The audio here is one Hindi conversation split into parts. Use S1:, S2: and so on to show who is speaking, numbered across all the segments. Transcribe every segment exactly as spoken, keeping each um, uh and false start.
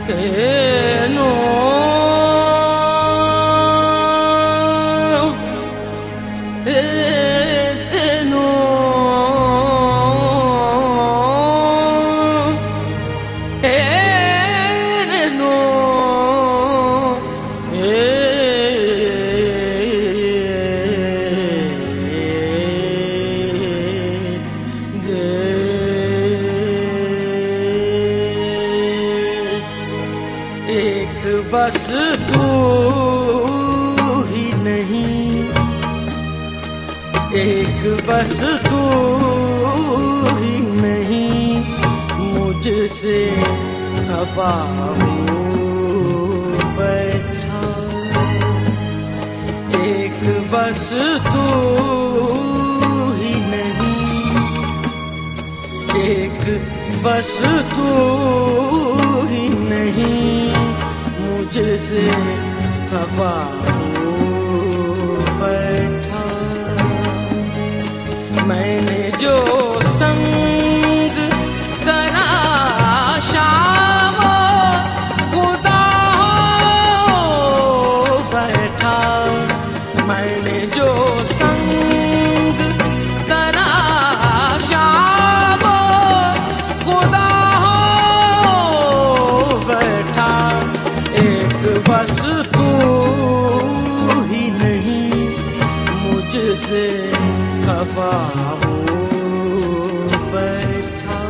S1: तेनो तेनो तेनो एक बस तू ही नहीं, एक बस तू ही नहीं, मुझसे खफा हो बैठा। एक बस तू ही नहीं, एक बस तू ही नहीं, मुझसे खफा हो बैठा। मैंने जो संग तराशा वो खुदा हो बैठा। मैंने जो संग तराशा वो खुदा हो बैठा। एक बस तू ही नहीं, मुझसे खफा हो बैठा।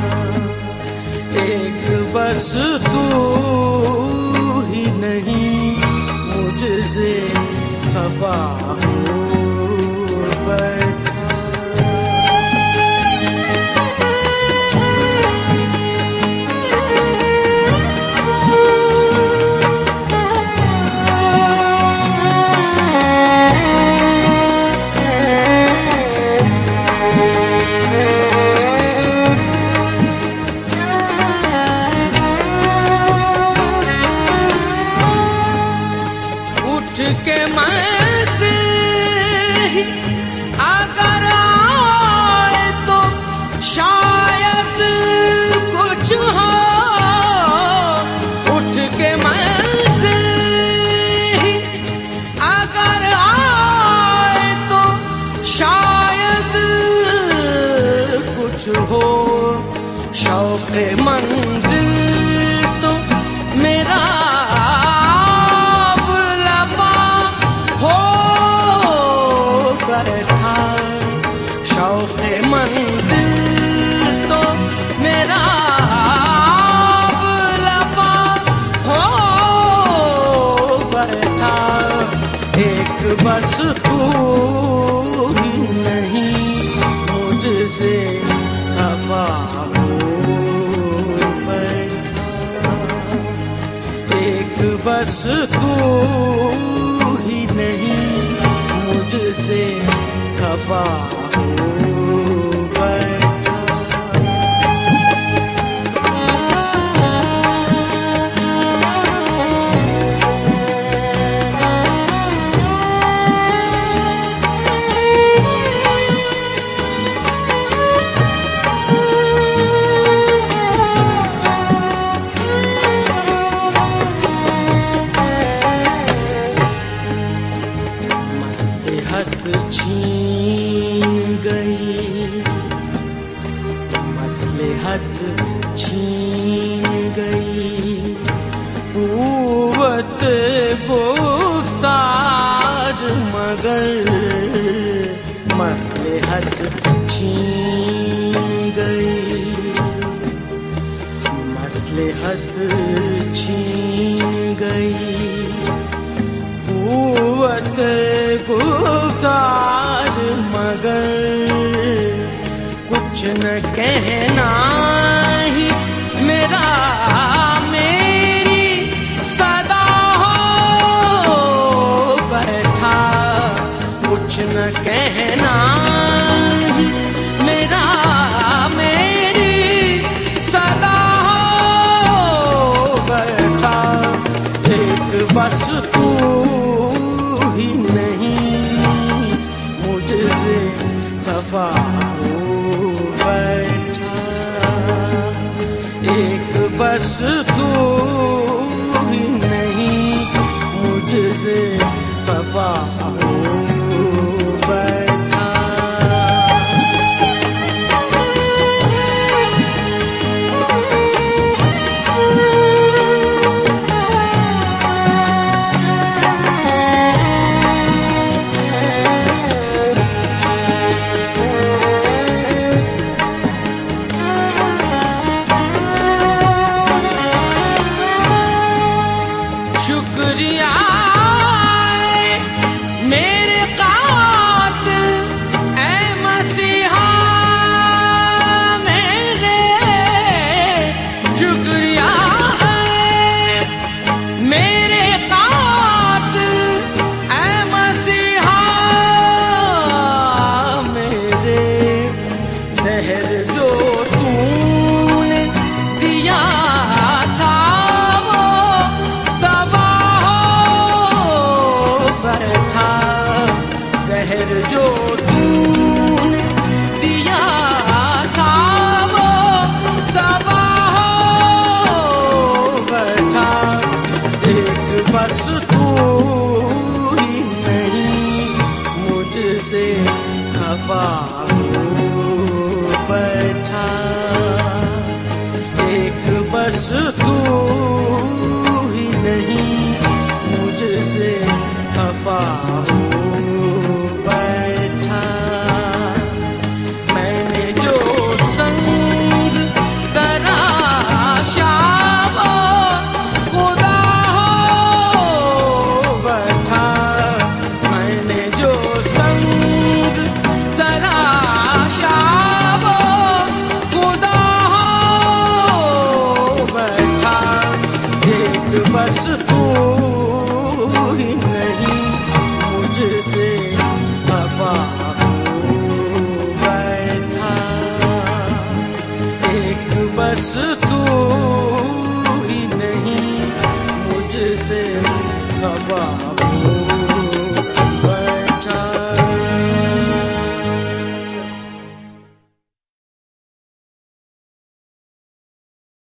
S1: एक बस तू ही नहीं, मुझसे खफा हो बैठा। उठ के मैं से ही अगर आए तो शायद कुछ हो। उठ के मैं से ही अगर आए तो शायद कुछ हो। शौक़ मंजिल तो मेरा बैठा। शौक़ मंजिल तो मेरा लबा हो बैठा। एक बस तू ही नहीं, मुझसे खफा हो बैठा। एक बस तू ही नहीं, मुझसे खफा हो बैठा। मसलहत छीन गई, मसलहत छीन गई, कुव्वत गुफ्तार मगर मसलहत छीन गई, मसलहत छीन गई, कुव्वत गुफ्तार मगर कुछ न कहना ही मेरा मेरी सदा हो बैठा। कुछ न कहना ही मेरा मेरी सदा हो बैठा। एक बस तू ही नहीं, मुझसे खफा हो बैठा। एक बस तू बस